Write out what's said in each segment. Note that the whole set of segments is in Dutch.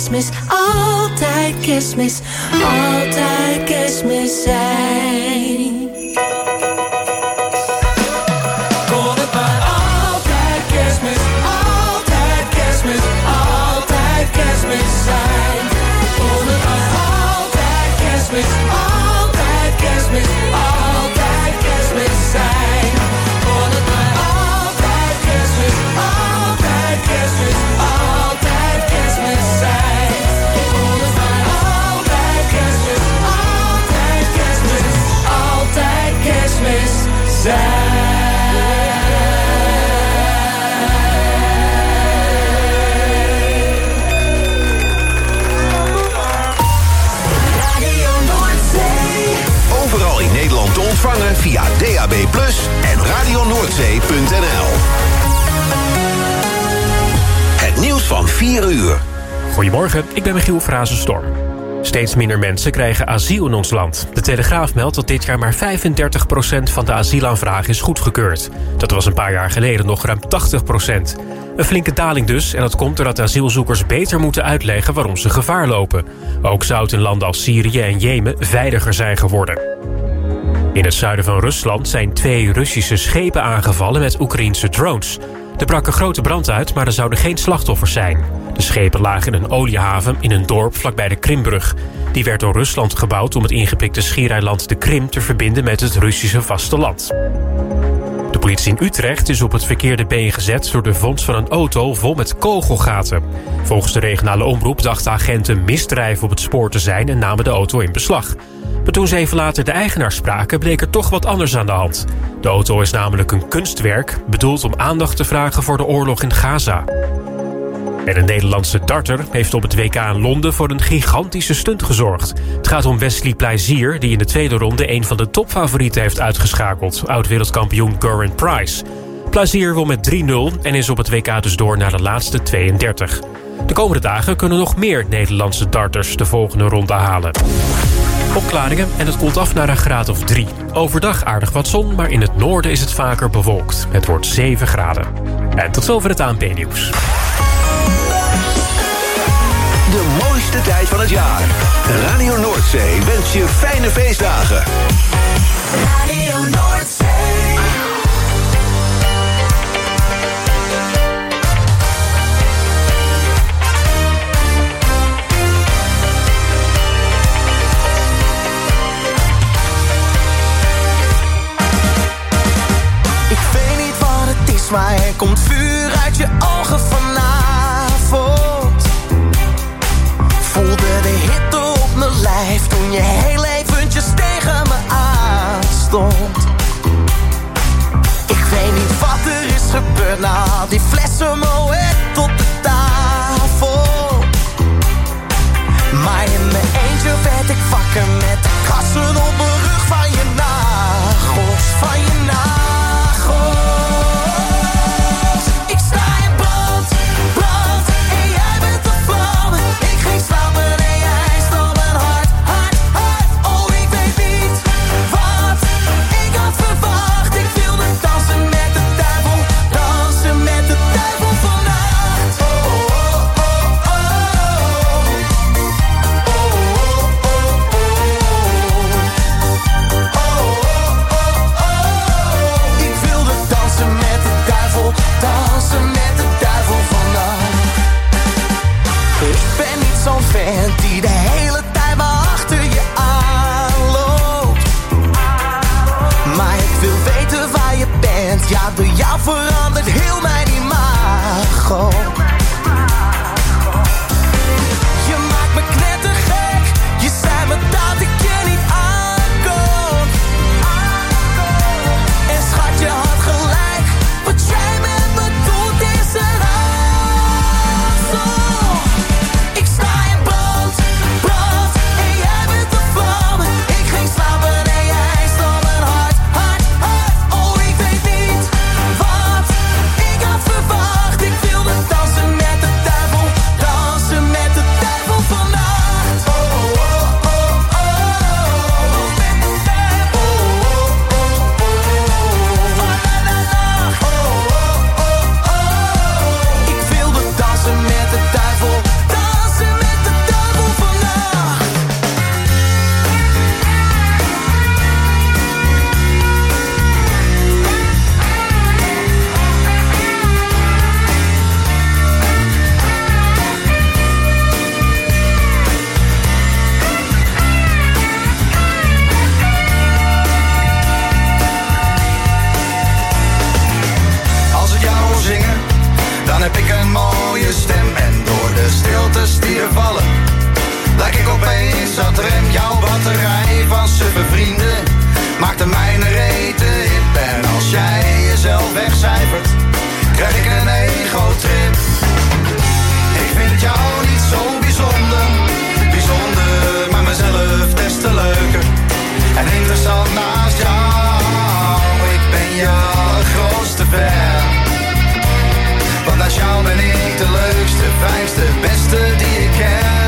kerstmis, altijd kerstmis, altijd kerstmis zijn. Kon het maar altijd kerstmis, altijd kerstmis, altijd kerstmis zijn. Kon het maar altijd kerstmis, altijd kerstmis, altijd kerstmis zijn. Kon het maar altijd kerstmis, altijd kerstmis, altijd kerstmis zijn. Kon het maar altijd kerstmis, altijd kerstmis, altijd kerstmis zijn. Overal in Nederland te ontvangen via DAB+ en radionoordzee.nl. Het nieuws van 4 uur. Goedemorgen, ik ben Michiel Frazenstorm. Steeds minder mensen krijgen asiel in ons land. De Telegraaf meldt dat dit jaar maar 35% van de asielaanvragen is goedgekeurd. Dat was een paar jaar geleden nog ruim 80%. Een flinke daling dus, en dat komt doordat asielzoekers beter moeten uitleggen waarom ze gevaar lopen. Ook zou het in landen als Syrië en Jemen veiliger zijn geworden. In het zuiden van Rusland zijn 2 Russische schepen aangevallen met Oekraïense drones. Er brak een grote brand uit, maar er zouden geen slachtoffers zijn. De schepen lagen in een oliehaven in een dorp vlakbij de Krimbrug. Die werd door Rusland gebouwd om het ingepikte schiereiland de Krim te verbinden met het Russische vasteland. De politie in Utrecht is op het verkeerde been gezet door de vondst van een auto vol met kogelgaten. Volgens de regionale omroep dachten agenten misdrijf op het spoor te zijn en namen de auto in beslag. Maar toen ze even later de eigenaar spraken, bleek er toch wat anders aan de hand. De auto is namelijk een kunstwerk, bedoeld om aandacht te vragen voor de oorlog in Gaza. En een Nederlandse darter heeft op het WK in Londen voor een gigantische stunt gezorgd. Het gaat om Wesley Plaisier, die in de tweede ronde een van de topfavorieten heeft uitgeschakeld, oud-wereldkampioen Gerwyn Price. Plaisier won met 3-0 en is op het WK dus door naar de laatste 32. De komende dagen kunnen nog meer Nederlandse darters de volgende ronde halen. Opklaringen en het koelt af naar een graad of 3. Overdag aardig wat zon, maar in het noorden is het vaker bewolkt. Het wordt 7 graden. En tot zover het ANP-nieuws. De mooiste tijd van het jaar. Radio Noordzee wenst je fijne feestdagen. Radio Noordzee. Ik weet niet wat het is, maar er komt vuur uit je ogen vanavond. Voelde de hitte op mijn lijf toen je heel eventjes tegen me aanstond. Ik weet niet wat er is gebeurd na al die flessen Moet op de tafel. Maar in mijn eentje werd ik wakker met de krassen op mijn rug van je nagels, van je nagels. Ik sta in brand, brand en jij bent de vlam. Ik ging slapen en jij stal mijn hart, hart, hart. Oh, ik weet niet wat ik had verwacht. Ik wilde dansen met de duivel vannacht. Oh, oh, oh, oh. Oh, oh, oh, oh. zat rem, jouw batterij van suffe vrienden maakte mij een rete hip. En als jij jezelf wegcijfert, krijg ik een ego-trip. Ik vind jou niet zo bijzonder, maar mezelf des te leuker. En interessant naast jou, ik ben je allergrootste fan. Want naast jou ben ik de leukste, fijnste, beste die ik ken.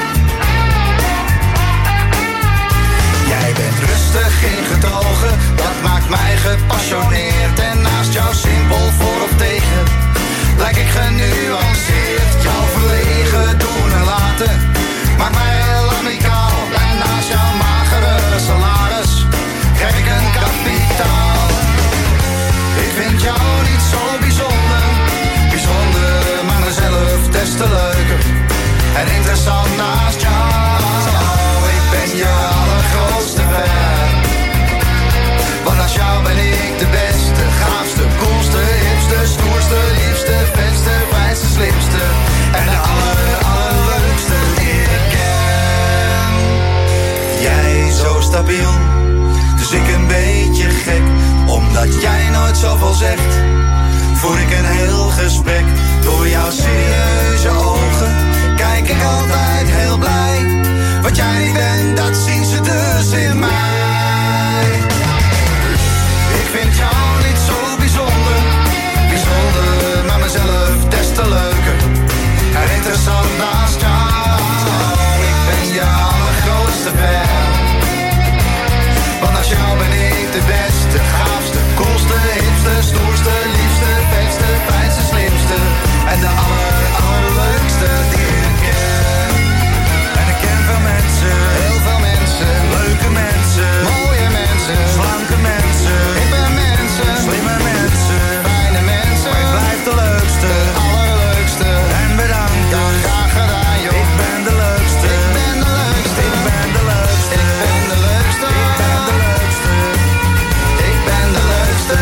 Jij bent rustig ingetogen, dat maakt mij gepassioneerd. En naast jou simpel voor of tegen, lijk ik genuanceerd. Jouw verlegen doen en laten maakt mij heel amicaal. En naast jouw magere salaris krijg ik een kapitaal. Ik vind jou niet zo bijzonder, maar mezelf des te leuker. En interessant naast jou, ik ben je allergrootste fan. Want naast jou ben ik de beste, gaafste, coolste, hipste, stoerste, liefste, vetste, fijnste, slimste. En de allerleukste die ik ken. Jij zo stabiel, dus ik een beetje gek. Omdat jij nooit zoveel zegt, voer ik een heel gesprek. Door jouw serieuze ogen kijk ik altijd heel blij. Wat jij niet bent, dat zien ze dus in mij. Ik vind jou niet zo bijzonder, maar mezelf des te leuker. En interessant naast jou, ik ben je allergrootste fan. Want naast jou ben ik de beste, gaafste, coolste, hipste, stoerste, liefste, vetste, fijnste, slimste. En de allerleukste die ik ken. En ik ken veel mensen, heel veel mensen, leuke mensen, mooie mensen, slanke mensen, hippe mensen, slimme mensen, fijne mensen. Maar ik blijf de leukste, de allerleukste. En bedankt, ja, graag gedaan joh. Ik ben de leukste, ik ben de leukste, ik ben de leukste, ik ben de leukste, ik ben de leukste, ik ben de leukste.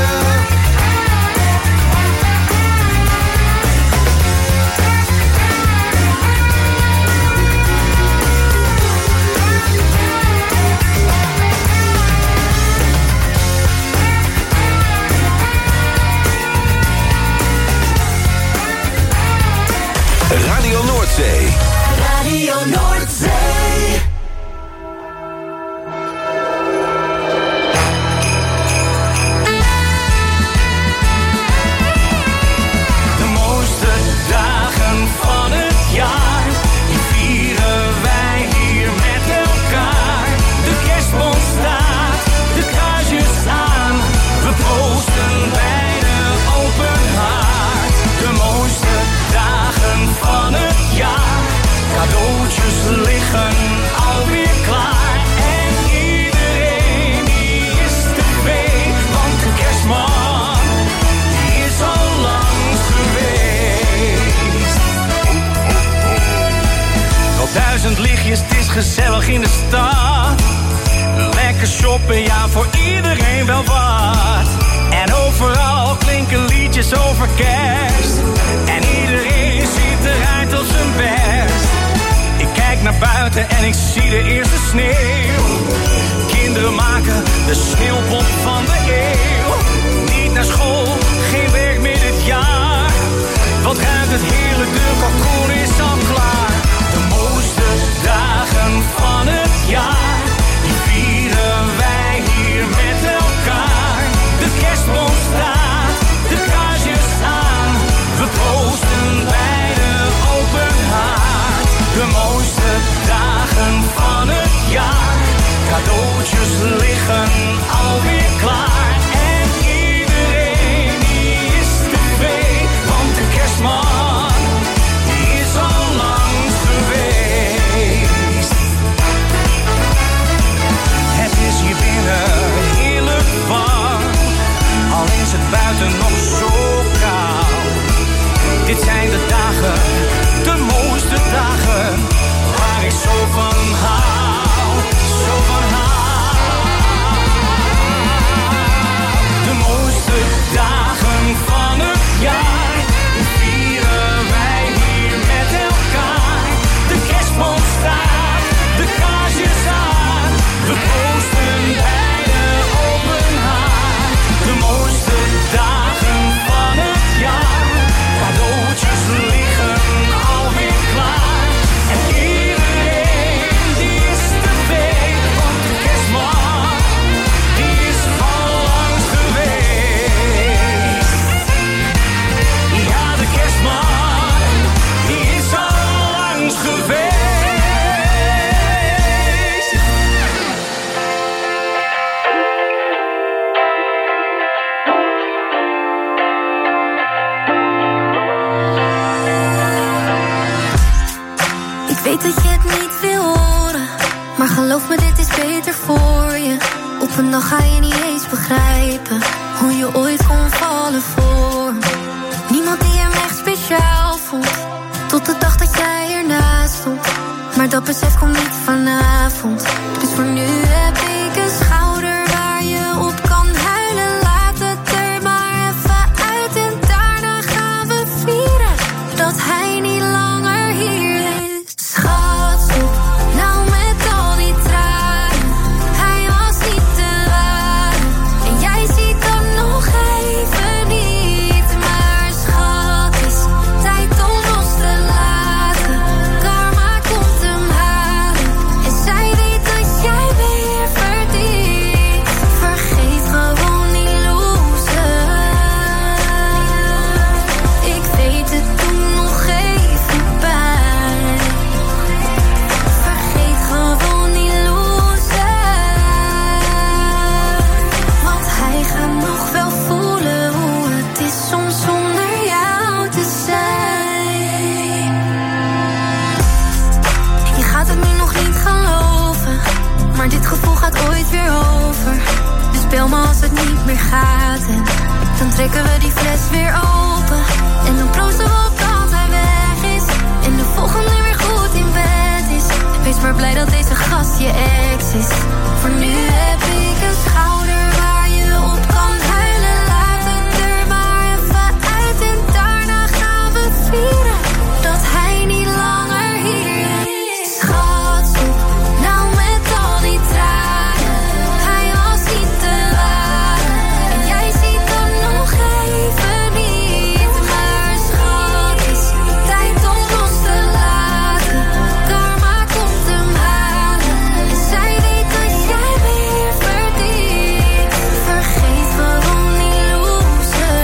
Radio Noordzee. Radio Noordzee. De mooiste dagen van het jaar, die vieren wij hier met elkaar. De kerstboom staat, de kaarsjes aan, we proosten bij de open haard. De mooiste dagen van het jaar, cadeautjes liggen alweer klaar. En iedereen die is tevreden, want de kerstman die is al lang geweest. Op 1000 lichtjes, het is gezellig in de stad. Lekker shoppen, ja, voor iedereen wel wat. En overal klinken liedjes over kerst. En iedereen ziet eruit op zijn best. Ik kijk naar buiten en ik zie de eerste sneeuw. Kinderen maken de sneeuwpop van de eeuw. Niet naar school, geen werk meer dit jaar. Wat ruimt het heerlijk, de kalkoen is al klaar. De mooiste dagen van het jaar, die vieren wij hier met elkaar. De kerstboom staat, de kaarsjes aan, we proosten bij de open haard. De mooiste dagen van het jaar, cadeautjes liggen alweer klaar. En iedereen die is tevreden, want de kerstman die is al lang geweest. Het is hier binnen heerlijk warm, al is het buiten nog zo koud. Dit zijn de dagen, de mooiste dagen, waar ik zo van hou, zo van hou. Maar geloof me, dit is beter voor je. Op een dag ga je niet eens begrijpen hoe je ooit kon vallen voor me. Niemand die hem echt speciaal vond, tot de dag dat jij ernaast stond. Maar dat besef komt niet vanavond. Dus voor nu heb ik een schouder waar je op kan huilen. Laat het er maar even uit en daarna gaan we vieren dat hij niet langer hier is. Schat, stop nou met al die tranen. Hij was niet te waren en jij ziet dat nog even niet. Maar schat, is tijd om los te laten. Karma komt hem halen en zij weet dat jij weer verdient. Vergeet gewoon die loser. Ik weet het, doet nog even pijn. Vergeet gewoon die loser. Want hij gaat nog wel voelen hoe het is soms zonder jou te zijn. Je gaat het nu nog niet geloven, maar dit gevoel gaat ooit weer over. Dus bel me als het niet meer gaat en dan trekken we die fles weer open. En dan proosten we op dat hij weg is en de volgende weer goed in bed is. Wees maar blij dat deze gast je ex is. Voor nu heb ik een schouder waar je op kan huilen. Laat het er maar even uit en daarna gaan we vieren dat hij niet langer hier is. Schat, stop nou met al die tranen. Hij was niet te waren en jij ziet dat nog even niet. Maar schat, is tijd om los te laten. Karma komt hem halen en zij weet dat jij weer verdient. Vergeet gewoon die loser.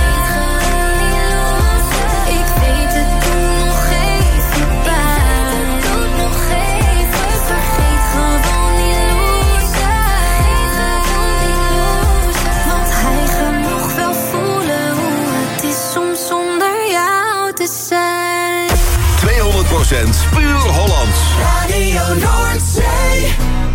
Ik weet het, doet nog even pijn. Vergeet gewoon die loser. Want hij gaat nog wel voelen hoe het is soms zonder jou te zijn. 200% puur Hollands. Radio Noordzee.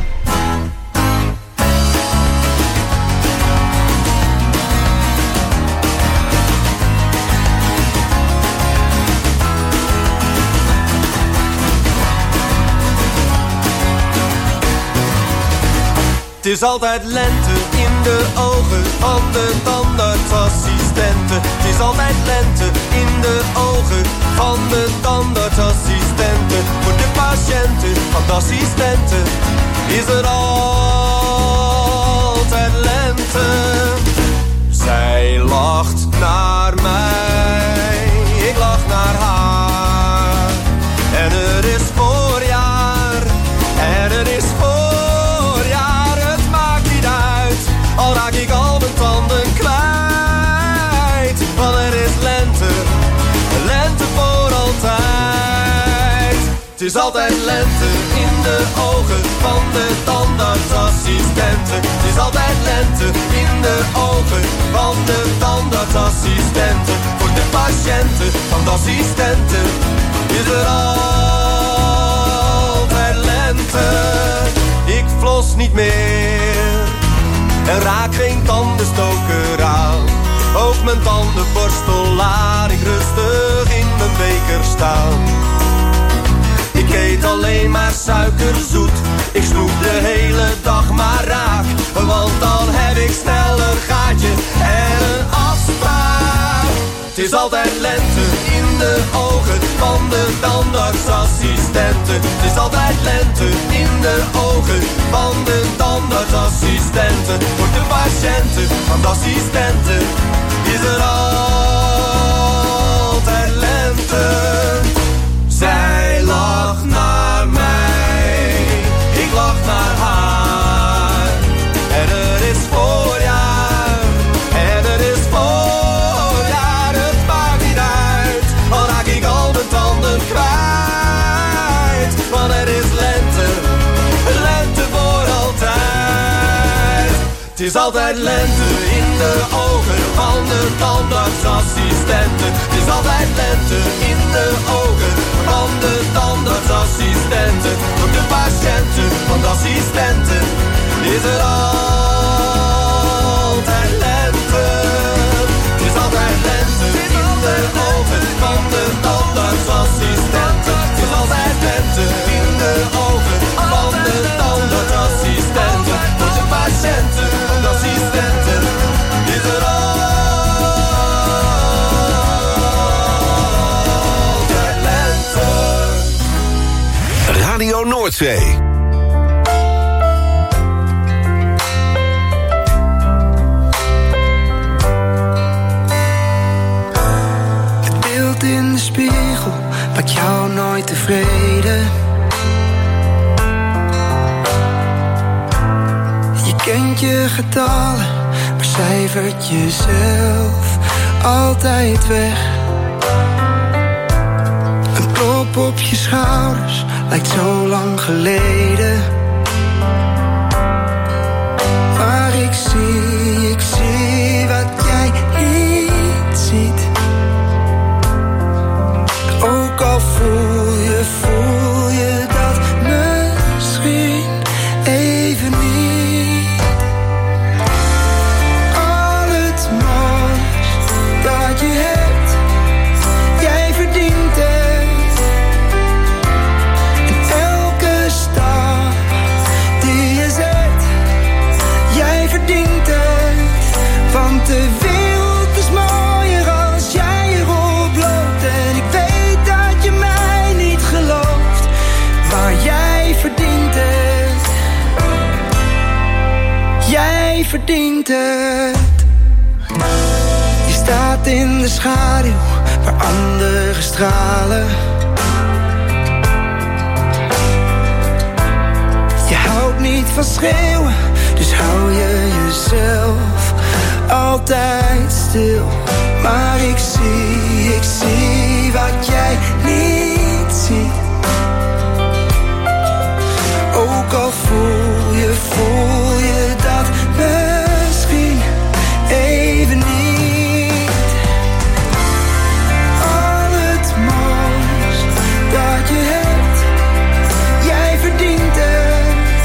Het is altijd lente in de ogen van de tandartsassistenten. Het is altijd lente in de ogen van de tandartsassistenten. Voor de patiënten van de assistenten is er altijd lente. Zij lacht naar mij, ik lach naar haar. En er is voorjaar, en er is voorjaar. Al raak ik al mijn tanden kwijt. Want er is lente, lente voor altijd. Het is altijd lente in de ogen van de tandartsassistenten. Het is altijd lente in de ogen van de tandartsassistenten. Voor de patiënten van de assistenten is er altijd lente. Ik flos niet meer en raak geen tandenstoker aan. Ook mijn tandenborstel laat ik rustig in mijn beker staan. Ik eet alleen maar suikerzoet, ik snoep de hele dag maar raak. Want dan heb ik snel een gaatje en een afspraak. Het is altijd lente in de ogen van de tandartsassistenten. Het is altijd lente in de ogen van de tandartsassistenten. Voor de patiënten van de assistenten is er altijd lente. Zij lacht naar mij, ik lach naar haar. En er is voorjaar, en er is voorjaar. Het maakt niet uit, al raak ik al mijn tanden kwijt. Want er is lente, lente voor altijd. Het is altijd lente in de ogen van de tandartsassistenten. Het is altijd lente in de ogen van de tandartsassistenten. Voor de patiënten van assistenten is er altijd lente. Er is altijd lente in de ogen van de tandartsassistenten. Er is altijd lente in de ogen van de tandartsassistenten. Voor de patiënten en de assistenten is er altijd lente. Radio Noordzee. In de spiegel maakt jou nooit tevreden. Je kent je getallen, maar cijfert jezelf altijd weg. Een klop op je schouders lijkt zo lang geleden. Maar ik zie wat jij niet ziet. Ook al voel je dat misschien even niet. Al het moois dat je hebt, jij verdient het. En elke stap die je zet, jij verdient het. Want de wereld is mooier als jij erop loopt. En ik weet maar jij verdient het. Jij verdient het. Je staat in de schaduw waar anderen stralen. Je houdt niet van schreeuwen, dus hou je jezelf altijd stil. Maar ik zie wat jij niet ziet. Ook al voel je dat misschien even niet. Al het moois dat je hebt, jij verdient het.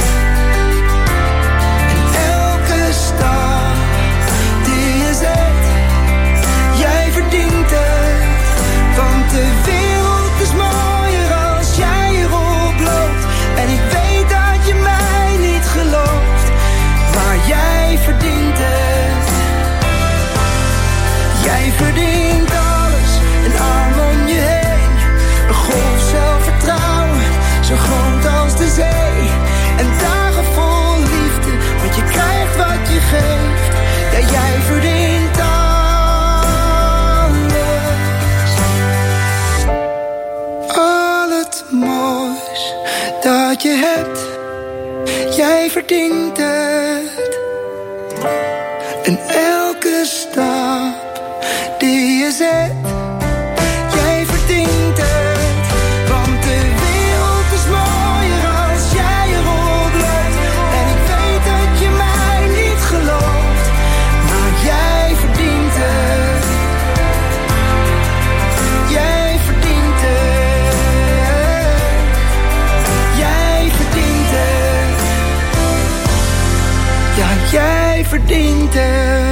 En elke stap die je zet, jij verdient het. Want de wereld is mooier als jij erop loopt. En ik weet gelooft, maar jij verdient het. Jij verdient alles, een arm om je heen. Een golf zelfvertrouwen, zo groot als de zee. En dagen vol liefde, want je krijgt wat je geeft. Ja, jij verdient alles. Al het moois dat je hebt, jij verdient het. En elke stap die je zet, jij verdient het. Want de wereld is mooier als jij erop loopt. En ik weet dat je mij niet gelooft, maar jij verdient het. Jij verdient het. Jij verdient het. Ja, jij verdient het.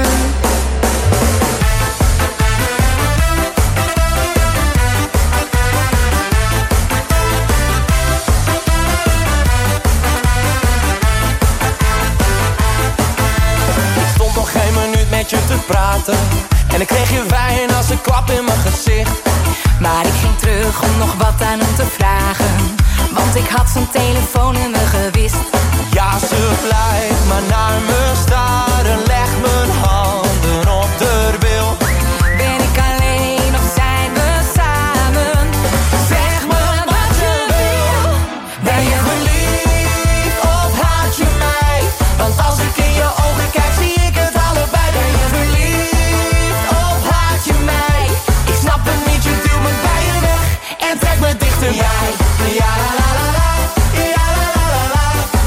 Ik stond nog geen minuut met je te praten en ik kreeg je wijn als een klap in mijn gezicht. Maar ik ging terug om nog wat aan hem te vragen, want ik had zijn telefoon in mijn gewist. Ja, ze blijft maar naar me staren, leg mijn handen op de wil. Ben ik alleen of zijn we samen? Zeg me wat je wil. Ben je verliefd of haat je mij? Want als ik in je ogen kijk, zie ik het allebei. Ben je verliefd of haat je mij? Ik snap het niet, je duwt me bij je weg en trek me dichterbij. Ja, la la la la, ja la la la la.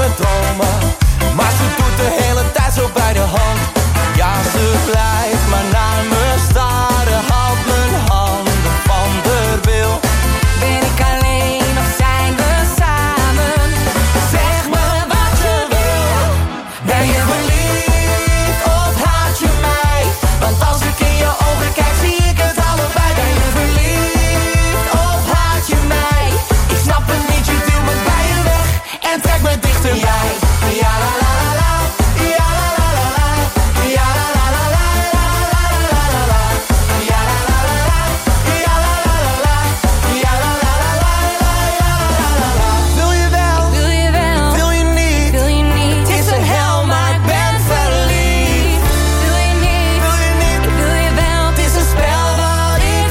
mijn dromen. Maar ze doet de hele tijd zo bij de hand. Ja, ze blijft maar naar me staren. Houdt mijn handen van de wil. Ben ik alleen of zijn we samen? Zeg me wat je wil. Ben je verliefd of haat je mij? Want als ik in je ogen kijk zie ik het allebei. Ben je verliefd of haat je mij? Ik snap het niet, je duwt me bij je weg en trek me dichterbij. Ja la la la la, ja la la la la, ja la la la la, la la la la, ja la la la la, ja la la la la, ja la la la la, la la la. Wil je wel? Wil je wel? Wil je niet? Wil je niet? Het is een hel, maar ik ben verliefd. Wil je niet? Wil je niet? Ik wil je wel. Het is een spel wat ik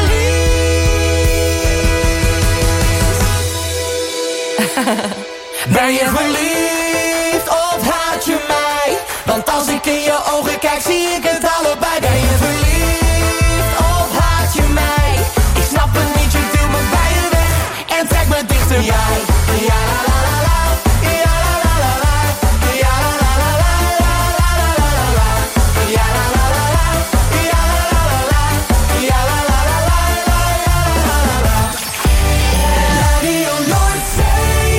verlies. Ben je verliefd of haat je mij? Want als ik in je ogen kijk zie ik het allebei. Ben je verliefd of haat je mij? Ik snap het niet, je duwt me bij je weg en trek me dichterbij. Ja la la la la, ja la la la la, ja la la la la, la la la la, ja la la la la, ja la la la la, ja la la la la, la la la la. Radio Noordzee.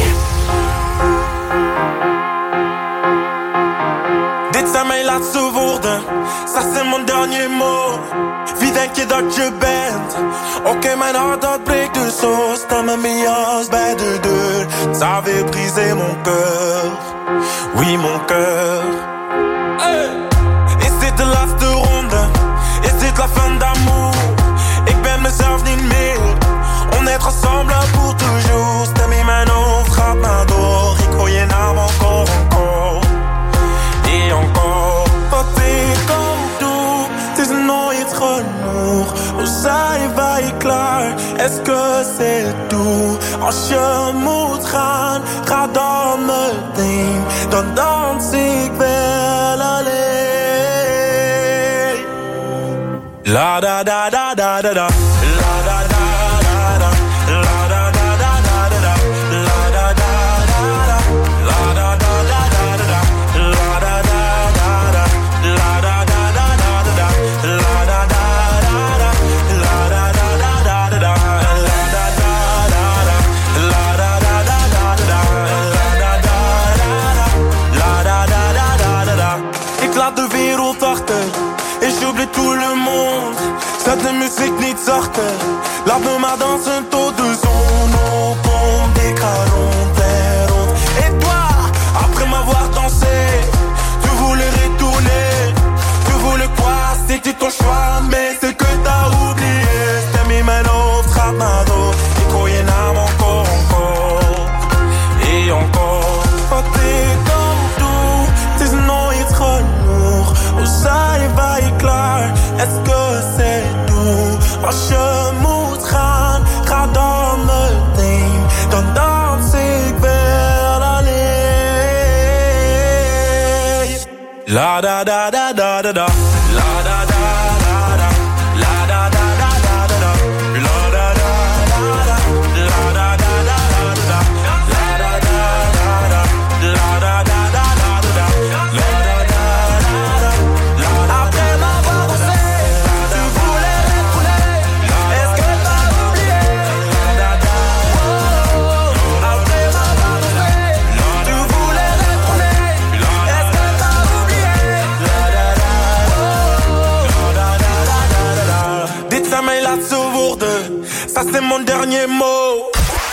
Dit zijn mijn laatste woorden, ça c'est mon dernier mot. Wie denk je dat je bent? Oké, mijn hart dat breekt dus zo. Sta met mijn jas bij de deur. Ça avait brisé mon cœur. Oui, mon cœur. Hey. Is dit de laatste ronde? Is dit la fin d'amour? Ik ben mezelf niet meer. On est ensemble pour toujours. Stem in mijn hoofd gaat maar door. Ik hoor je naam encore, encore. Et encore, wat ik ook doe, het is nooit genoeg. We zijn wij klaar, est-ce que c'est tout? Als je moet gaan, ga dan meteen. Dan dans ik wel alleen. La da da da da da da, la da da da da, la da da da da da, la da da da da, la da da da da da. Ik laat de wereld achter et j'oublie tout le monde. Zet de muziek niet zachter, laat me maar dansen tot de zon opkomt. Ik ga rond en rond. Et toi, après m'avoir dansé, tu voulais retourner. Tu voulais quoi, c'était ton choix, mais c'est que t'as oublié. Stem in mijn hoofd gaat maar door. Ik hoor je naam encore, encore. Et encore, wat ik ook doe, het is nooit genoeg. We zijn wij klaar, est-ce que c'est tout? Als je moet gaan, ga dan meteen. Dan dans ik wel alleen. La da da da da da da, la da da da da, la da da da da da, la da da da da, la da da da da, la da da da da, la da da da da, la da da da. Après m'avoir dansé, tu voulais retourner. Est-ce que t'as oublié? Après m'avoir dansé, tu voulais retourner. Est-ce que t'as oublié? Dit zijn mijn laatste woorden, ça c'est mon dernier mot.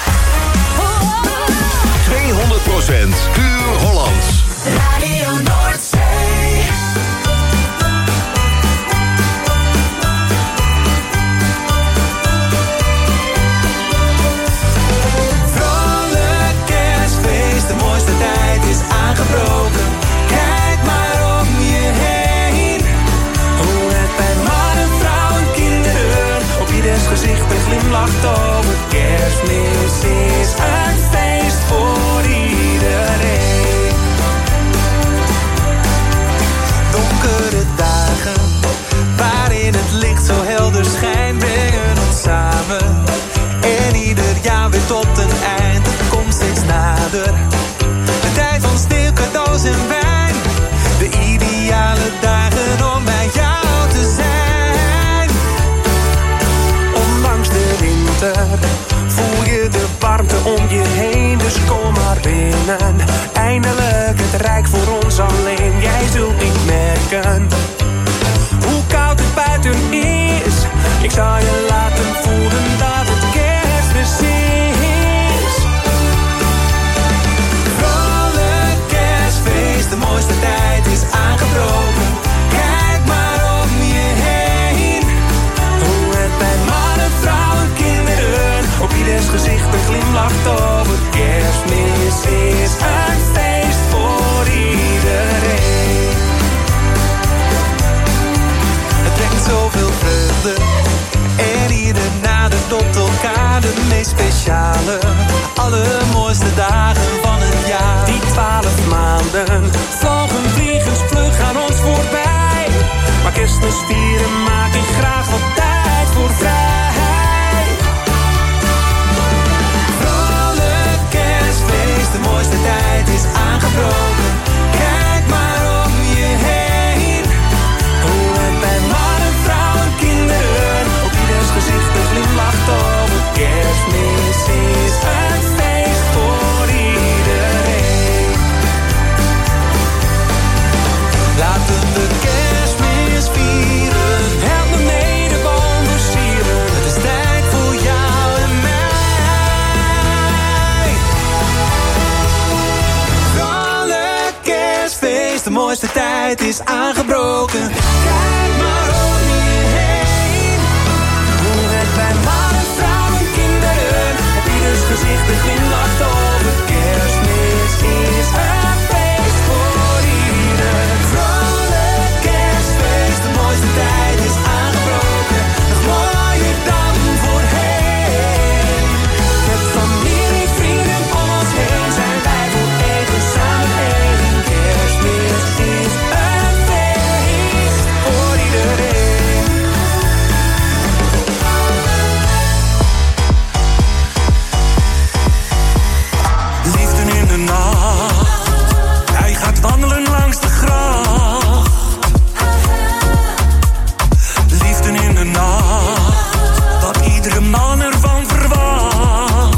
200% puur Hollands. Radio Noordzee. Vrolijk kerstfeest, de mooiste tijd is aangebroken. Kijk maar om je heen. Hoe het bij mannen, vrouwen, kinderen op ieders gezicht een glimlacht over kerst. om je heen, dus kom maar binnen. Eindelijk het rijk voor ons alleen. Jij zult niet merken hoe koud het buiten is. Ik zal je laten voelen dat het Kerstmis is. Vrolijk kerstfeest, de mooiste tijd is aangebroken. Kijk maar om je heen. Hoe het bij mannen, vrouwen, kinderen op ieders gezicht een glimlach tovert. Kerstmis is een feest voor iedereen. Het brengt zoveel vreugde en ieder nadert tot elkaar. De meest speciale, allermooiste dagen van het jaar. Die 12 maanden vlogen vliegensvlug aan ons voorbij. Maar Kerstmis vieren maak ik graag wat tijd voor vrij. Vrolijk kerstfeest, de mooiste tijd is aangebroken. Kijk maar om je heen. Hoe het bij mannen, vrouwen, kinderen op ieders gezicht een glimlach tovert. Kerstmis is een feest voor iedereen. Laten we Kerstmis vieren. Help me mee de boom versieren. Het is tijd voor jou en mij. Vrolijk kerstfeest, de mooiste tijd is aangebroken. Kijk maar om je heen. Hoe het bij mannen, vrouwen, kinderen op ieders gezicht een glimlach tovert. Kerstmis is een feest voor iedereen. Vrolijk kerstfeest, de mooiste tijd is aangebroken. Nog mooier dan voorheen. Met familie, vrienden om ons heen zijn wij voor eten samen één. Kerstmis is een feest voor iedereen. Liefde in de nacht, hij gaat wandelen langs de gracht. Liefde in de nacht, wat iedere man ervan verwacht.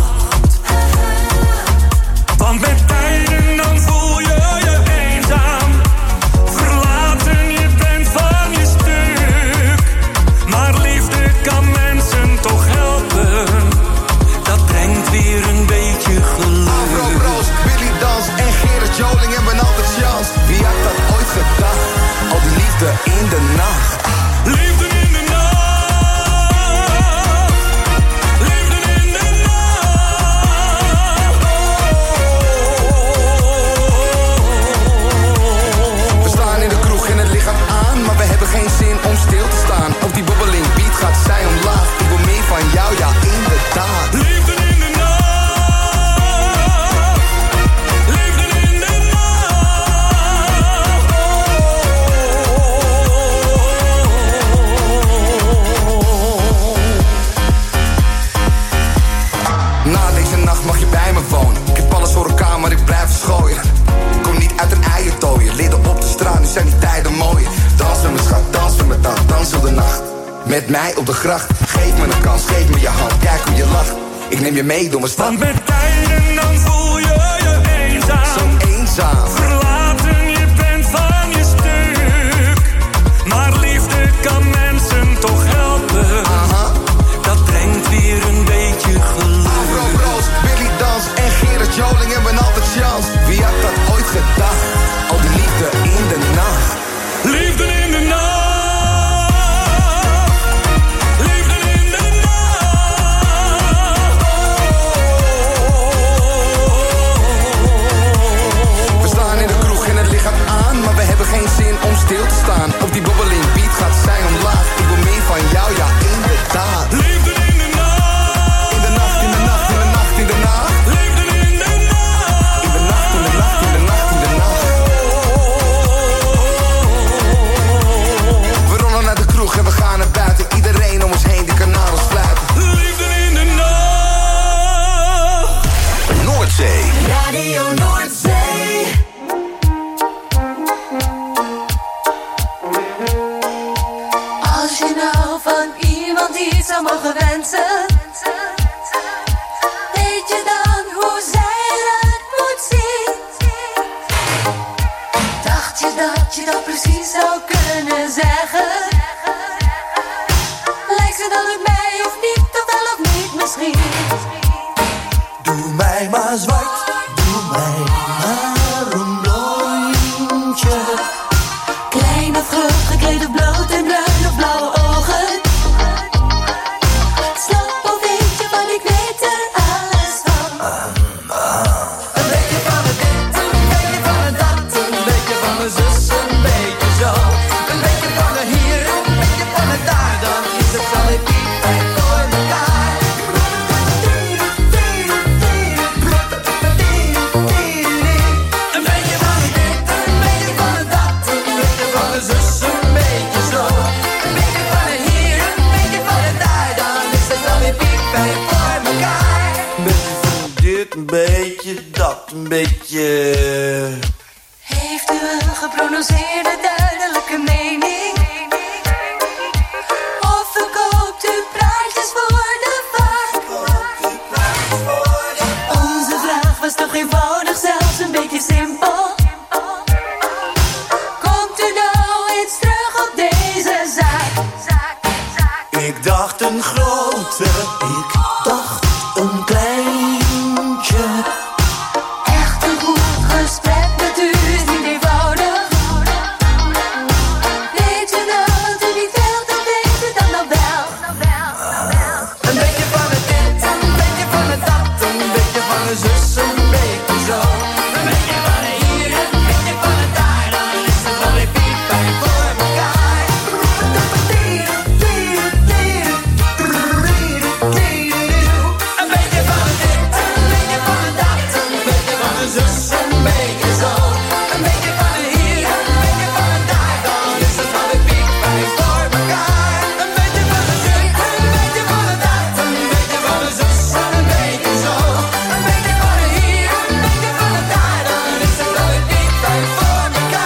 Want met tijden dan voel je je eenzaam. Verlaten, je bent van je stuk. Maar liefde kan mensen toch helpen. Dat brengt weer een beetje geluk. Afro Bros, Willy Dans en Gerard Joling hebben altijd chance. Wie had dat ooit gedacht? Al die liefde in de nacht. Liefde in de nacht. Liefde in de nacht. We staan in de kroeg en het licht gaat aan, maar we hebben geen zin om stil te staan. Op die bobbeling beat gaat zij omlaag. Ik wil meer van jou, ja inderdaad. Liefde in de nacht. Liefde in de Na deze nacht mag je bij me wonen. Ik heb alles voor elkaar, maar ik blijf verschooien. Kom niet uit een eiertooien. Leren op de straat, nu zijn die tijden mooie. Dans met me schat, dans met me dan, dans heel de nacht. Met mij op de gracht. Geef me een kans, geef me je hand, kijk hoe je lacht. Ik neem je mee door mijn stad. Want met tijden dan voel je je eenzaam. Zo eenzaam. Verlaten, je bent van je stuk. Maar liefde kan mensen toch helpen. Aha. Dat brengt weer een beetje geluk. Afro Bros, Willy Dans en Gerard Joling hebben altijd chance. Wie had dat ooit gedacht? Al die liefde in de nacht. Liefde in de nacht. Liefde in de nacht. We staan in de kroeg en het licht gaat aan, maar we hebben geen zin om stil te staan. Op die bobbeling beat gaat zij omlaag. Ik wil meer van jou, ja inderdaad. Liefde in de nacht. In de nacht, in de nacht, in de nacht, in de nacht. Liefde in de nacht. In de nacht, in de nacht, in de nacht, in de nacht. We rollen naar de kroeg en we gaan naar buiten. Iedereen om ons heen, die kan naar ons fluiten. Liefde in de nacht. Noordzee. Radio Noordzee. Als je nou van iemand iets zou mogen wensen, weet je dan dat je dat precies zou kunnen zeggen. Lijkt ze dan op mij of niet, of wel of niet misschien? Doe mij maar zwart, doe mij maar een blondje. Klein of groot, gekleed of bloot en bruin of blauwe ogen. Slap of weet je wat ik weet er alles van. Een beetje van het dit, een beetje van het dat, een beetje van de zus, een beetje zo. Een beetje van de hier, een beetje van het daar, dan is het wel een piepijn voor elkaar. Een beetje van het dit, een beetje van het dat, een beetje van de zus, een beetje zo. Een beetje van de hier, een beetje van het daar, dan is het wel weer piepijn voor elkaar. Een beetje van dit, een beetje dat, een beetje... Heeft u een geprononceerde duidelijke mening? Of verkoopt u praatjes voor de vaart? Onze vraag was toch eenvoudig, zelfs een beetje simpel. Komt u nou eens terug op deze zaak? Ik dacht een grote, ik dacht een kleintje. Echt een goed gesprek met u is niet eenvoudig. Weet u nou wat u niet wilt, dan weet u dan nog wel. Een beetje van het dit, een beetje van het dat, een beetje van de zus, een beetje zo. Een beetje van de hier, een beetje van het daar, dan is het wel weer piepijn voor elkaar. Een beetje van het dit, een beetje van het dat, een beetje van de zus, een beetje zo. Een beetje van de hier, een beetje van het daar, dan is het wel weer piepijn voor elkaar. Een beetje van het dit, een beetje van het dat, een beetje van de zus, een beetje zo. Een beetje van de hier, een beetje van het daar, dan is het wel weer piepijn voor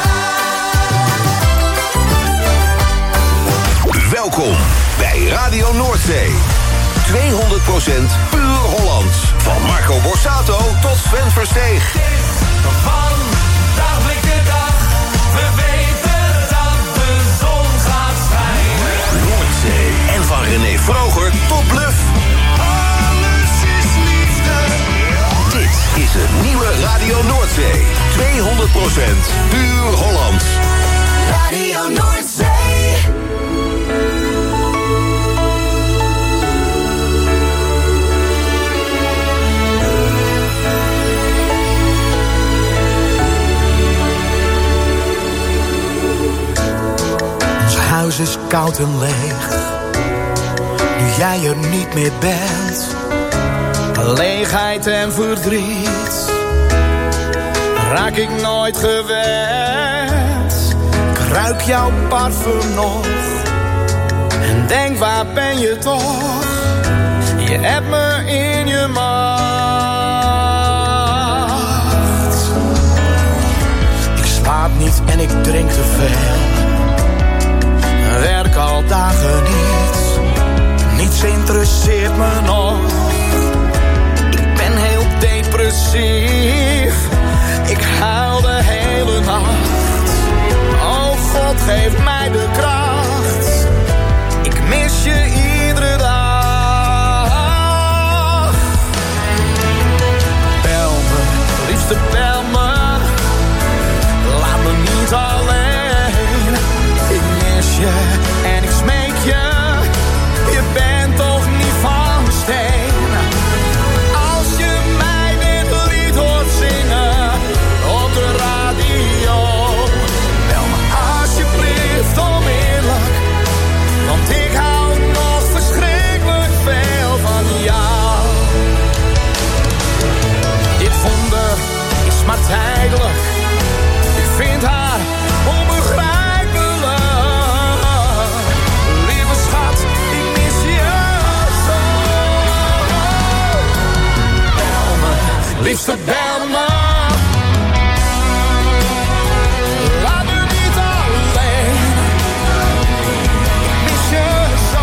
elkaar. Welkom bij Radio Noordzee. 200% puur Hollands. Van Marco Borsato tot Sven Versteeg. Vandaag blijkt de dag, we weten dat de zon gaat schijnen. Noordzee. En van René Vroger tot Bluff. Alles is liefde. Dit is een nieuwe Radio Noordzee. 200% puur Hollands. Radio Noordzee. Ons huis is koud en leeg, nu jij er niet meer bent. Leegheid en verdriet raak ik nooit gewend. Ik ruik jouw parfum nog en denk, waar ben je toch? Je hebt me in je macht. Ik slaap niet en ik drink te veel. Werk al dagen niet. Niets interesseert me nog. Ik ben heel depressief. Ik huil de hele nacht. Oh God, geef mij de kracht. Ik mis je iedere dag. Bel me, liefste bel me. Laat me niet alleen. Ik mis je en ik smeek je. Je bent toch niet van steen. Als je mij dit lied hoort zingen op de radio, bel me alsjeblieft onmiddellijk. Want ik hou nog verschrikkelijk veel van jou. Dit wonder is maar tijdelijk. Ik vind haar onbegrijpelijk. Lieve schat, ik mis je zo. Bel me, liefste bel me. Laat me niet alleen. Ik mis je zo.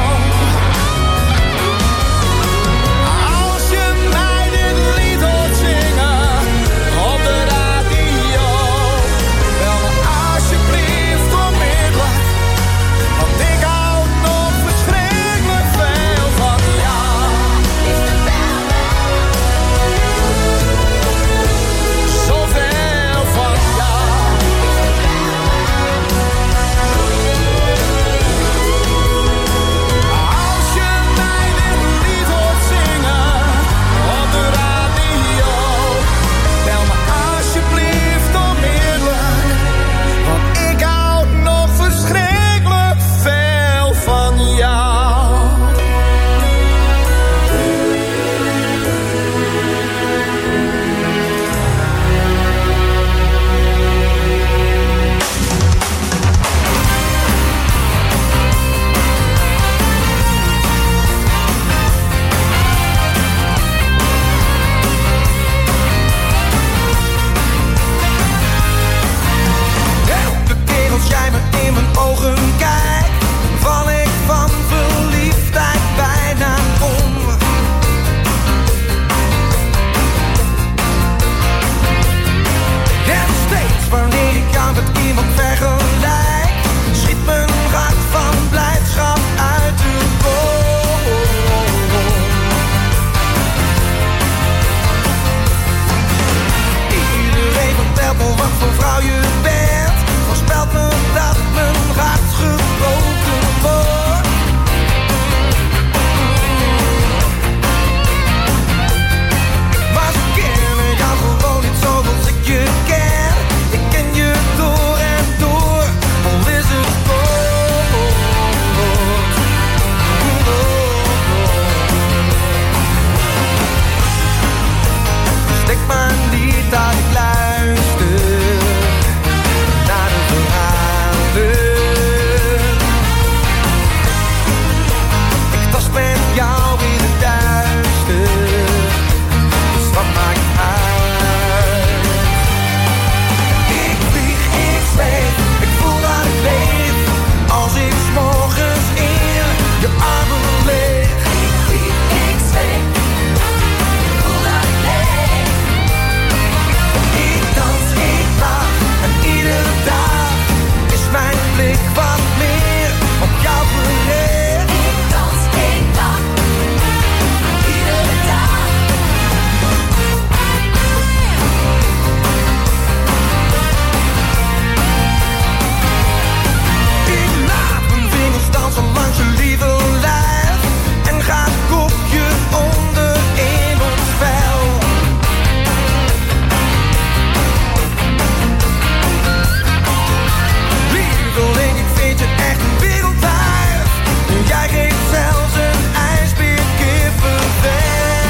Als je mij dit lied hoort zingen op de radio, bel me alsjeblieft. blik wat meer op jou gericht. Ik dans, ik lach, iedere dag. Ik laat mijn vingers dansen langs je lieve lijf en ga het kopje onder in ons vel. Lieveling, ik vind je echt een wereldwijf. Jij geeft zelfs een ijsbeer kippenvel.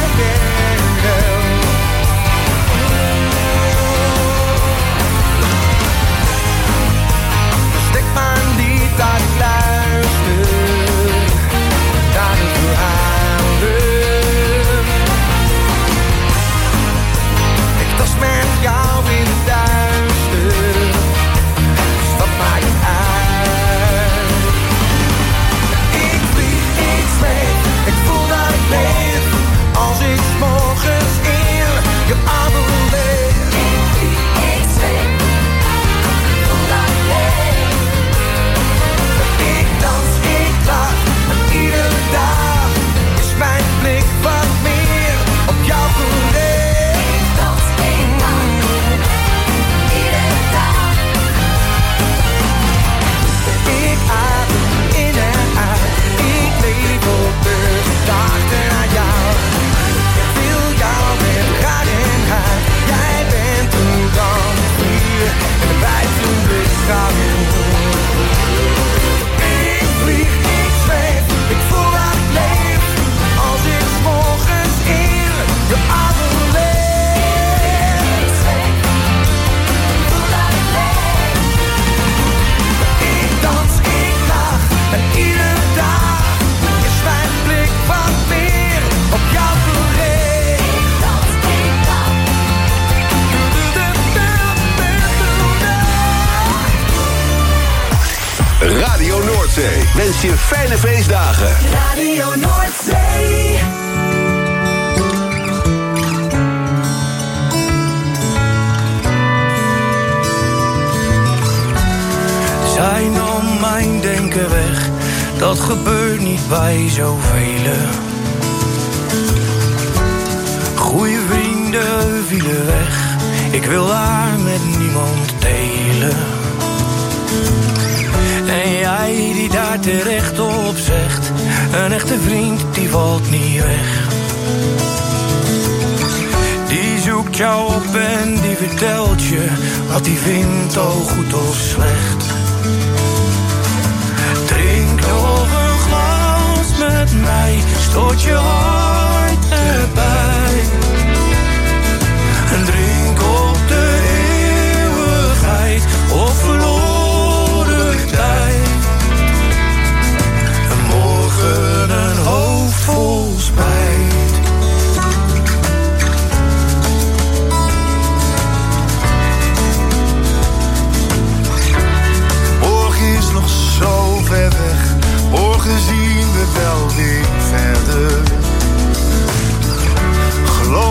Stek maar niet dat ik luister naar de verhalen. Ik tast met jou in het duister, dus wat maakt het uit? Ik vlieg, ik zweef, ik voel dat ik leef, als ik 's morgens in je armen leef. Ik vlieg, ik zweef, ik voel dat ik leef. Ik dans, ik lach, en iedere dag is mijn blik wat meer op jou gericht. Ik dans, ik lach, iedere dag. Ik adem in en uit, ik leef op de gedachte aan jou. Ik wil jou met hart in huid, jij bent een brandvuur en de buitenblik gaat in. Ik vlieg, ik zweef, ik voel dat ik leef, als ik 's morgens in je armen leef. Ik zweef, ik voel dat ik leef. Ik dans, ik lach, en iedere dag is mijn blik wat meer op jou gericht. Ik dans, ik lach, Radio Noordzee wens je fijne feestdagen. Radio Noordzee. Zij nam mijn denken weg, dat gebeurt niet bij zoveel. Goeie vrienden vielen weg, ik wil haar met niemand delen. En jij die daar terecht op zegt, een echte vriend die valt niet weg. Die zoekt jou op en die vertelt je wat hij vindt, oh goed of slecht. Drink nog een glas met mij, stoot je hart erbij. En drink op de eeuwigheid of verloren tijd. En morgen een hoofd vol spijt. Morgen is nog zo ver weg, morgen zien we wel weer verder.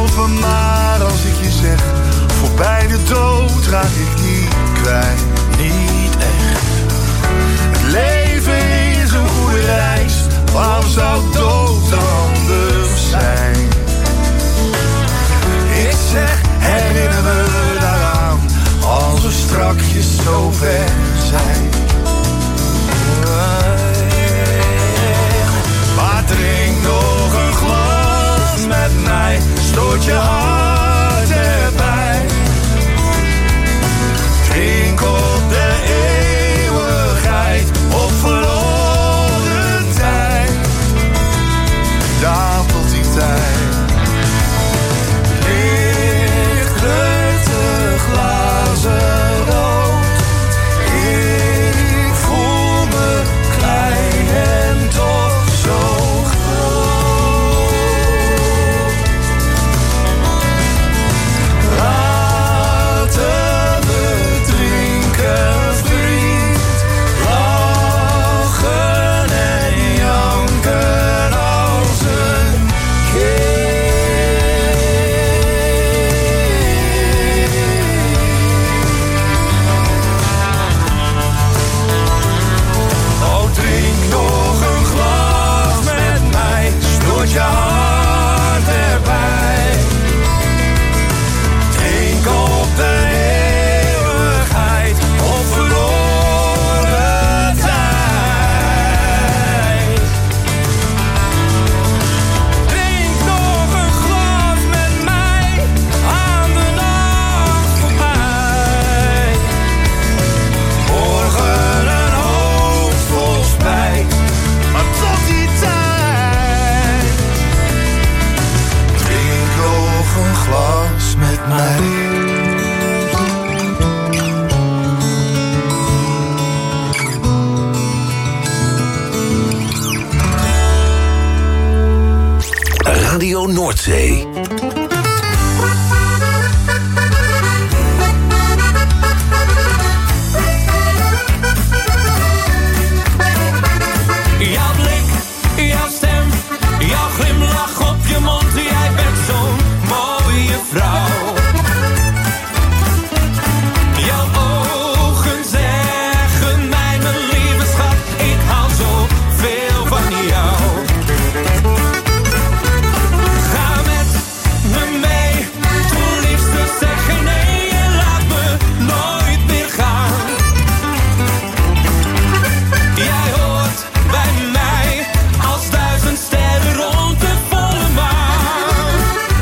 Noordzee. Jouw blik, jouw stem, jouw glimlach op je mond. Jij bent zo'n mooie vrouw. Jouw ogen zeggen mij, mijn lieve schat, ik hou zo veel van jou. Ga met me mee, doe liefste, zeg geen nee en laat me nooit meer gaan. Jij hoort bij mij als 1000 sterren rond de volle maan.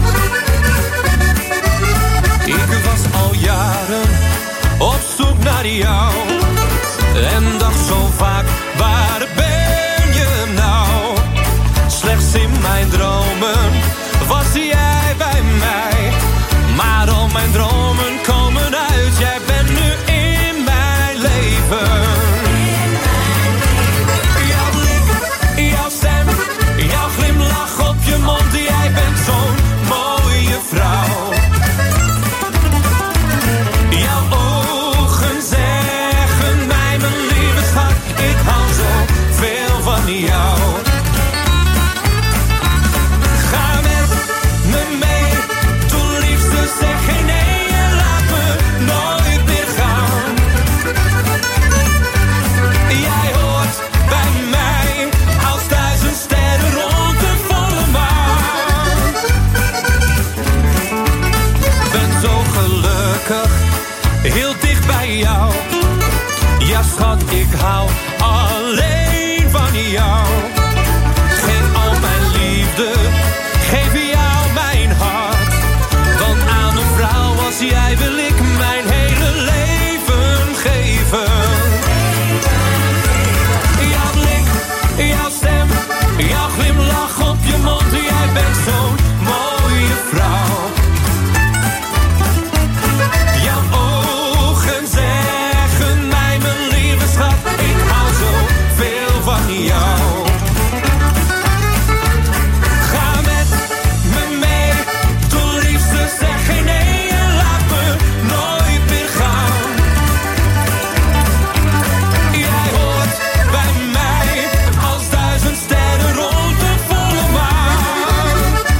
Ik was al jaren op zoek naar jou en dacht zo vaak, waar ben je nou? Slechts in mijn dromen was jij bij mij, maar al mijn dromen komen uit. Jij bent nu in mijn leven. Jouw blik, jouw stem, jouw glimlach op je mond. Jij bent zo'n mooie vrouw. Jouw ogen zeggen mij, mijn lieve schat, ik hou zo veel van jou. Ga met me mee, doe liefste, zeg geen nee en laat me nooit meer gaan. Jij hoort bij mij als 1000 sterren rond de volle maan. Ben zo gelukkig, heel dicht bij jou. Ja schat, ik hou alleen van jou. Geef al mijn liefde, geef jou mijn hart. Want aan een vrouw als jij wil ik mijn hele leven geven. Jouw blik, jouw stem, jouw glimlach op je mond. Jij bent zo'n mooie vrouw. Jouw ogen zeggen mij, mijn lieve schat, ik hou zo veel van jou. Ga met me mee, doe liefste, zeg geen nee en laat me nooit meer gaan. Jij hoort bij mij als 1000 sterren rond de volle maan.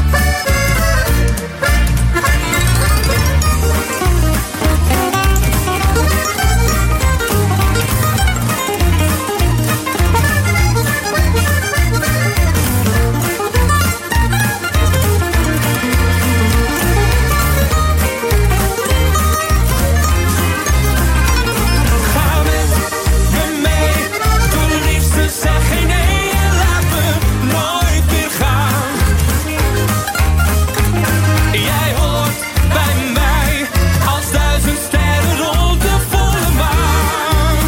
Ga met me mee, doe liefste, zeg geen nee en laat me nooit meer gaan. Jij hoort bij mij als 1000 sterren rond de volle maan.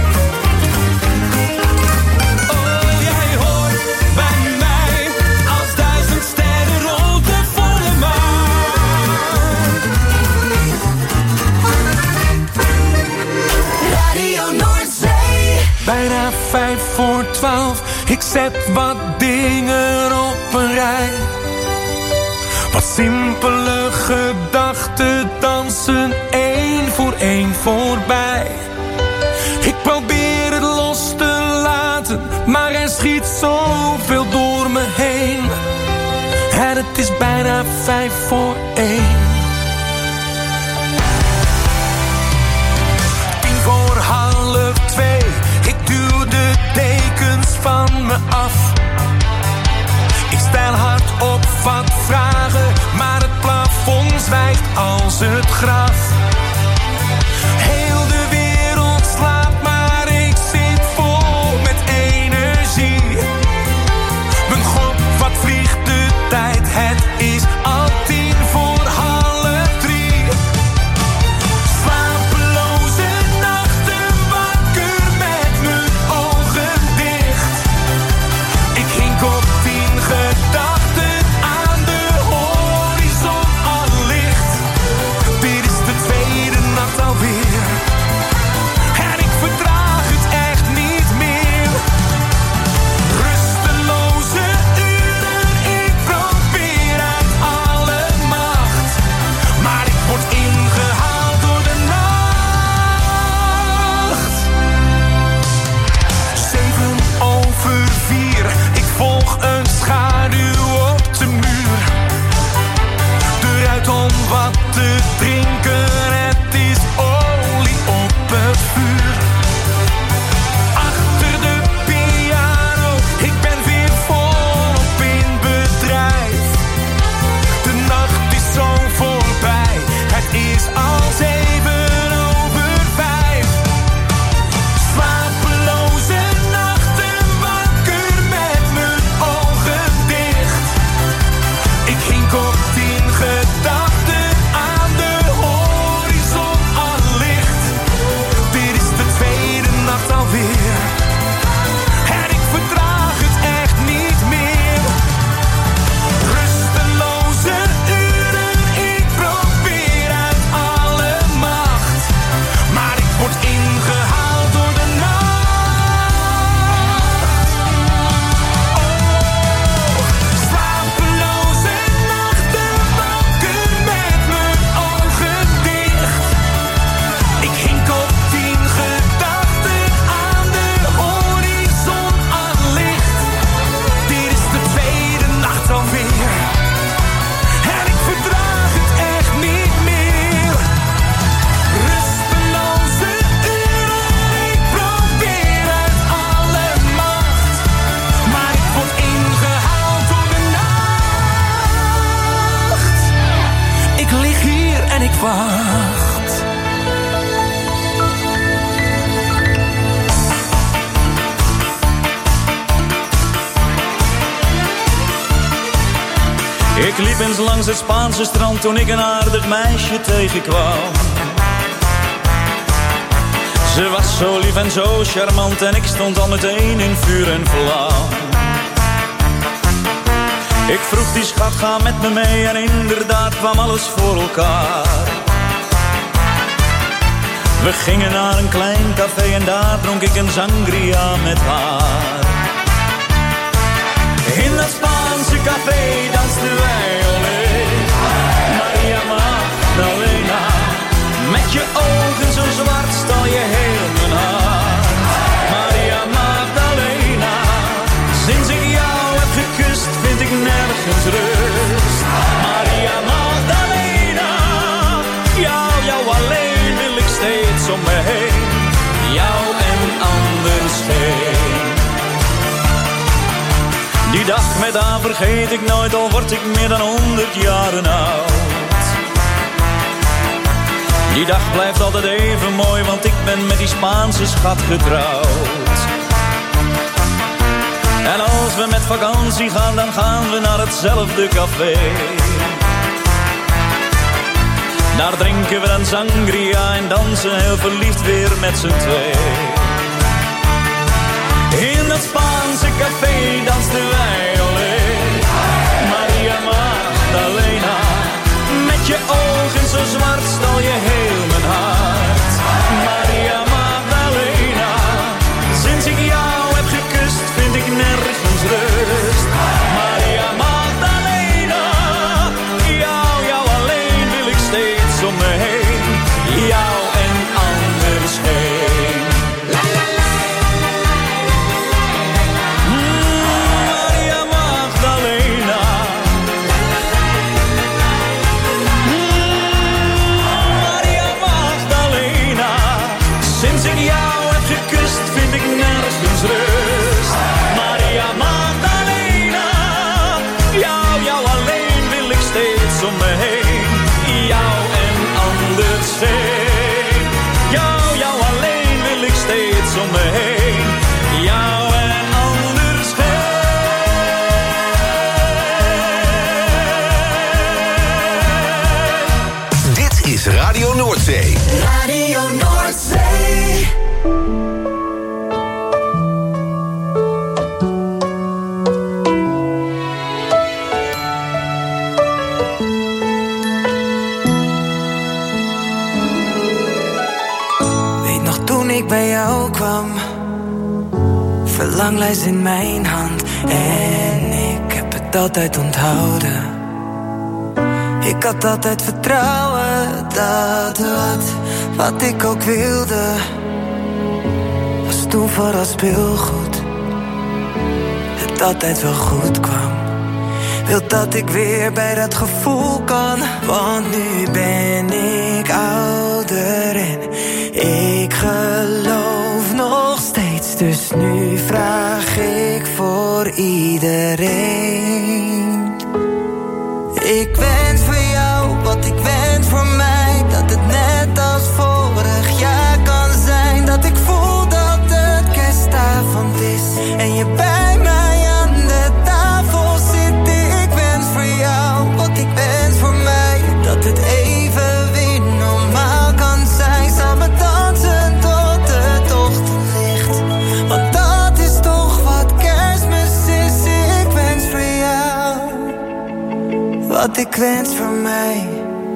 Oh, jij hoort bij mij als 1000 sterren rond de volle maan. Radio Noordzee. Bijna 11:55, ik zet wat dingen op een rij. Wat simpele gedachten dansen één voor één voorbij. Ik probeer het los te laten, maar er schiet zoveel door me heen. En het is bijna 1:55. 1:45, ik duw de dekens van me af. Ik stel hardop wat vragen, maar het plafond zwijgt als het graf. Heel de wereld slaapt, maar ik zit vol met energie. Mijn god, wat vliegt de tijd, het is al 2:50. Slapeloze nachten, wakker met mijn ogen dicht. Ik hink op 10 gedachten, aan de horizon al licht. Dit is de tweede te drinken, het is olie op het vuur. Achter de piano, ik ben weer volop in bedrijf. De nacht is zo voorbij, het is al 7:05. Slapeloze nachten, wakker met mijn ogen dicht. Ik hink op 10 gedachten aan de horizon al licht. Dit is de tweede nacht alweer en ik verdraag het echt niet meer. Rusteloze uren, ik probeer uit alle macht, maar ik word ingehaald door de nacht. Slapeloze nachten, wakker met mijn ogen dicht. Ik hink op 10 gedachten aan de horizon al licht. Dit is de tweede nacht alweer en ik verdraag het echt niet meer. Rusteloze uren, ik probeer uit alle macht, maar ik word ingehaald door de nacht. Ik lig hier en ik wacht. Ik liep eens langs het Spaanse strand toen ik een aardig meisje tegenkwam. Ze was zo lief en zo charmant en ik stond al meteen in vuur en vlam. Ik vroeg die schat, ga met me mee, en inderdaad kwam alles voor elkaar. We gingen naar een klein café en daar dronk ik een sangria met haar. In dat Spaanse café dansten wij alleen. Maria Magdalena, met je ogen zo zwart stal je heel mijn hart. Maria Magdalena, sinds ik jou heb gekust vind ik nergens rust. Maria Magdalena, jou alleen wil ik steeds om me heen. Jou en anders geen. Die dag met haar vergeet ik nooit, al word ik meer dan 100 jaren oud. Die dag blijft altijd even mooi, want ik ben met die Spaanse schat getrouwd. En als we met vakantie gaan, dan gaan we naar hetzelfde café. Daar drinken we dan sangria en dansen heel verliefd weer met z'n twee. In dat Spaanse café dansten wij alleen. Maria Magdalena, met je ogen zo zwart stal je heel mijn hart. Maria Magdalena, sinds ik jou heb gekust vind ik nergens rust. Maria Magdalena, jou alleen wil ik steeds om me heen. Jou en anders geen. Maria Magdalena, Maria Magdalena, sinds ik jou heb gekust vind ik nergens rust. Maria Magdalena, jou alleen wil ik steeds om me heen. Jou en anders geen. Jou alleen wil ik steeds om me heen. Jou en anders geen. Dit is Radio Noordzee. Radio Noordzee. Weet nog toen ik bij jou kwam, verlanglijst in mijn hand. En ik heb het altijd onthouden. Ik had altijd vertrouwen dat wat ik ook wilde, was toen vooral speelgoed. Het altijd wel goed kwam. wil dat ik weer bij dat gevoel kan. Want nu ben ik ouder en ik geloof nog steeds. Dus nu vraag ik voor iedereen. Ik wens voor jou wat ik wens voor mij. Dat het net als vorig jaar kan zijn. Dat ik voel dat het kerstavond is en je bij mij aan de tafel zit. Ik wens voor jou wat ik wens voor mij. Dat het even weer normaal kan zijn. Samen dansen tot het ochtendlicht. Want dat is toch wat kerstmis is. Ik wens voor jou wat ik wens voor mij.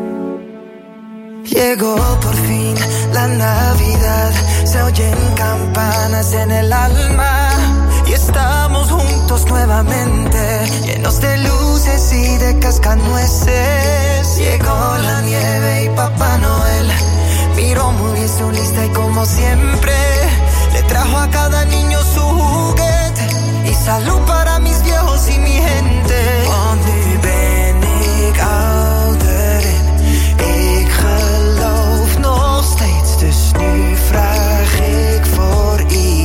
Llegó por fin la Navidad, se oyen campanas en el alma y estamos juntos nuevamente, llenos de luces y de cascanueces. Llegó la nieve y Papá Noel miró muy bien su lista y como siempre le trajo a cada niño su juguete y salud para mis viejos y mi gente. Want nu ben ik ouder en ik geloof nog steeds, dus nu vraag ik voor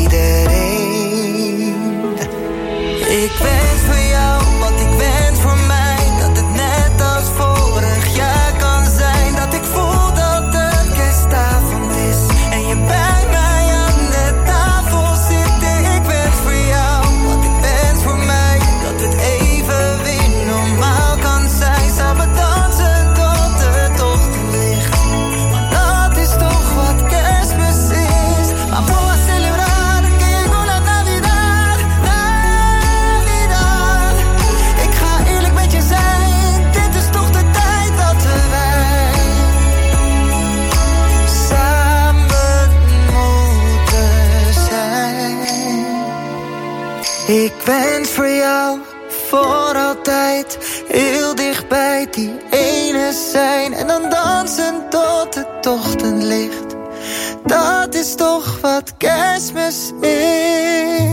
iedereen. Ik wens voor jou wat ik wens voor mij. Dat het net als vorig jaar kan zijn. Dat ik voel dat het kerstavond is en je bij mij aan de tafel zit. Ik wens voor jou wat ik wens voor mij. Dat het even weer normaal kan zijn. Samen dansen tot het ochtendlicht. Want dat is toch wat kerstmis is. Vamos a celebrar que llegó la Navidad, Navidad. Ik ga eerlijk met je zijn, dit is toch de tijd dat wij samen moeten zijn. Ik wens voor jou voor altijd heel dichtbij die ene zijn. En dan dansen tot het ochtendlicht. Dat is toch wat kerstmis is.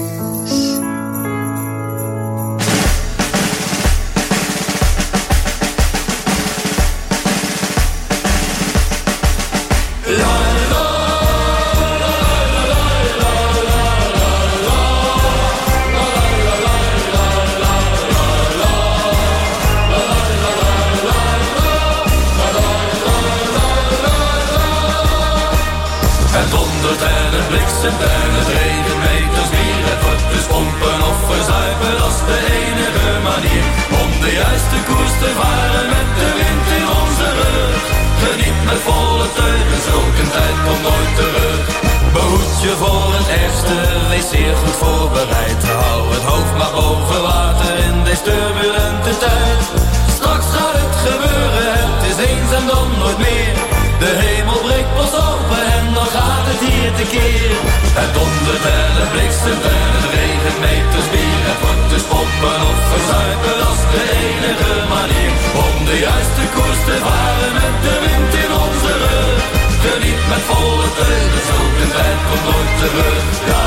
Het dondert en het bliksemt en het regent meters bier. Het wordt dus pompen of verzuipen, dat is de enige manier om de juiste koers te varen met de wind in onze rug. Geniet met volle teugen, zulke tijd komt nooit terug. Behoed je voor het ergste, wees zeer goed voorbereid. Hou het hoofd maar boven water in deze turbulente tijd. Straks gaat het gebeuren, het is eens en dan nooit meer. De hemel breekt pas open en dan gaat het hier tekeer. Het dondert en het bliksemt en het regent meters bier. Het wordt dus pompen of verzuipen, dat is de enige manier om de juiste koers te varen met de wind in onze rug. Geniet met volle teugen, zulke tijd komt nooit terug. Ja.